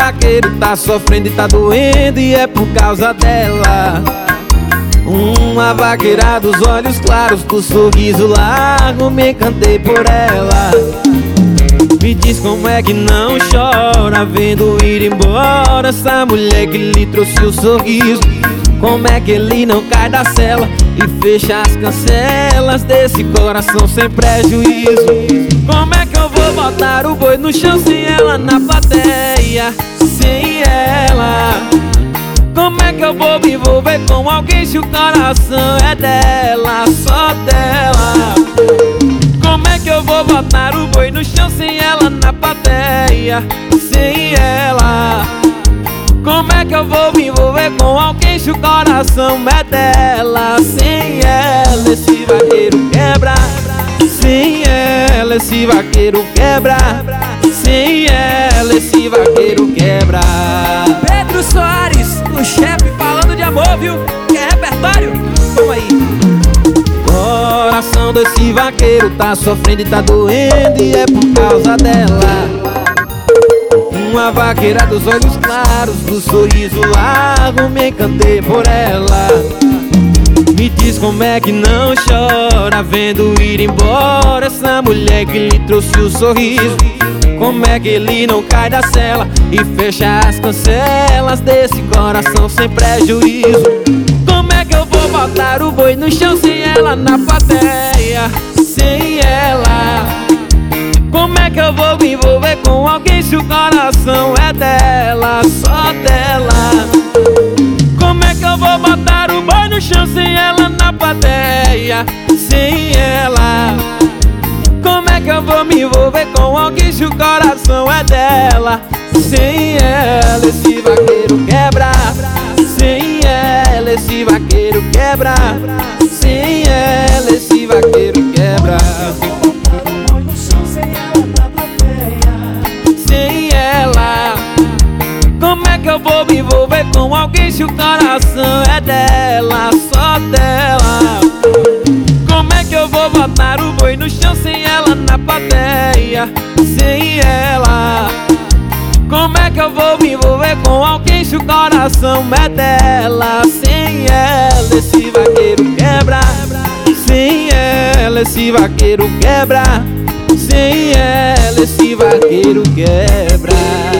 vaqueiro tá sofrendo e tá doendo, e é por causa dela. Uma vaqueira dos olhos claros, do sorriso largo, me encantei por ela. Me diz como é que não chora vendo ir embora essa mulher que lhe trouxe o sorriso. Como é que ele não cai da cela e fecha as cancelas desse coração sem prejuízo? Como é que eu vou botar o boi no chão sem ela na plateia? Sem ela. Como é que eu vou me envolver com alguém se o coração é dela, só dela? Como é que eu vou botar o boi no chão sem ela na plateia? Sem ela. Como é que eu vou me envolver com alguém se o coração é dela? Sem ela esse vaqueiro quebra. Sem ela esse vaqueiro quebra. Sem ela esse vaqueiro quebra. Pedro Soares, o chefe falando de amor, viu? Quer repertório? Vamos aí. Coração desse vaqueiro tá sofrendo e tá doendo, e é por causa dela. Uma vaqueira dos olhos claros, do sorriso largo, me encantei por ela. Me diz como é que não chora vendo ir embora essa mulher que lhe trouxe o sorriso. Como é que ele não cai da cela e fecha as cancelas desse coração sem prejuízo? Como é que eu vou botar o boi no chão sem ela na plateia? Sem ela. Como é que eu vou me envolver com alguém se o coração é dela, só dela? Como é que eu vou botar o boi no chão sem ela na plateia? Sem ela. Como é que eu vou me envolver com alguém se o coração é dela? Sem ela esse vaqueiro quebra. Sem ela esse vaqueiro quebra. Sem ela esse vaqueiro quebra. Sem ela. Como é que eu vou me envolver com alguém se o coração é dela, só dela? Como é que eu vou botar o boi no chão sem ela na plateia? Sem ela. Como é que eu vou me envolver com alguém se o coração é dela? Sem ela esse vaqueiro quebra. Sem ela esse vaqueiro quebra. Sem ela esse vaqueiro quebra.